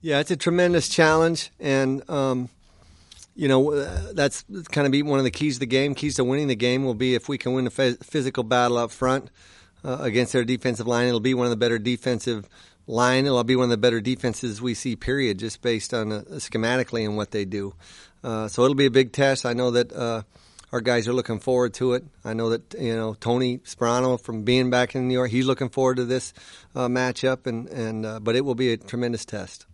Yeah, it's a tremendous challenge, and that's kind of be one of the keys to the game. Keys to winning the game will be if we can win a physical battle up front against their defensive line. It'll be one of the better defensive line. It'll be one of the better defenses we see, period, just based on schematically and what they do. So it'll be a big test. I know that our guys are looking forward to it. I know that Tony Sperano, from being back in New York, he's looking forward to this matchup, but it will be a tremendous test.